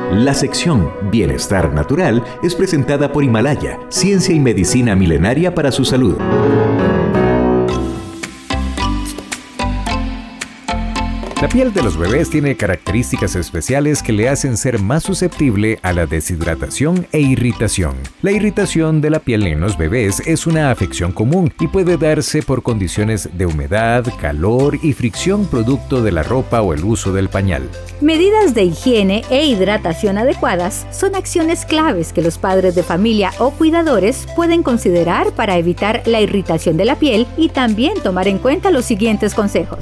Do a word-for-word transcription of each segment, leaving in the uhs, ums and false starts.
La sección Bienestar Natural es presentada por Himalaya, ciencia y medicina milenaria para su salud. La piel de los bebés tiene características especiales que le hacen ser más susceptible a la deshidratación e irritación. La irritación de la piel en los bebés es una afección común y puede darse por condiciones de humedad, calor y fricción producto de la ropa o el uso del pañal. Medidas de higiene e hidratación adecuadas son acciones claves que los padres de familia o cuidadores pueden considerar para evitar la irritación de la piel y también tomar en cuenta los siguientes consejos.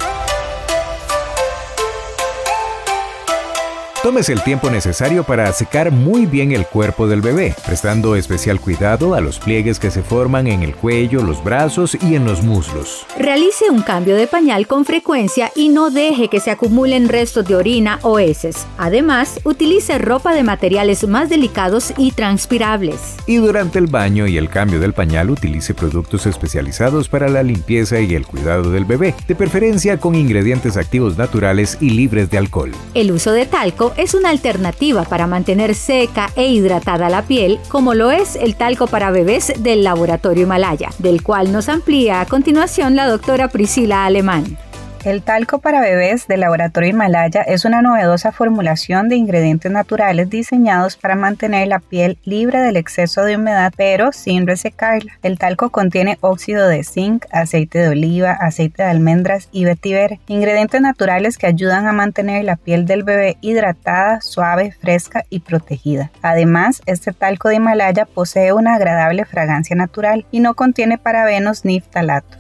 Tómese el tiempo necesario para secar muy bien el cuerpo del bebé, prestando especial cuidado a los pliegues que se forman en el cuello, los brazos y en los muslos. Realice un cambio de pañal con frecuencia y no deje que se acumulen restos de orina o heces. Además, utilice ropa de materiales más delicados y transpirables. Y durante el baño y el cambio del pañal, utilice productos especializados para la limpieza y el cuidado del bebé, de preferencia con ingredientes activos naturales y libres de alcohol. El uso de talco es una alternativa para mantener seca e hidratada la piel, como lo es el talco para bebés del Laboratorio Himalaya, del cual nos amplía a continuación la doctora Priscila Alemán. El talco para bebés del Laboratorio Himalaya es una novedosa formulación de ingredientes naturales diseñados para mantener la piel libre del exceso de humedad, pero sin resecarla. El talco contiene óxido de zinc, aceite de oliva, aceite de almendras y vetiver, ingredientes naturales que ayudan a mantener la piel del bebé hidratada, suave, fresca y protegida. Además, este talco de Himalaya posee una agradable fragancia natural y no contiene parabenos ni ftalatos.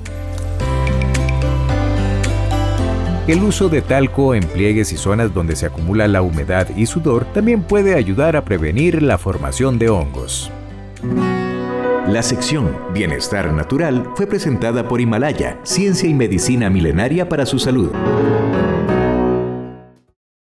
El uso de talco en pliegues y zonas donde se acumula la humedad y sudor también puede ayudar a prevenir la formación de hongos. La sección Bienestar Natural fue presentada por Himalaya, ciencia y medicina milenaria para su salud.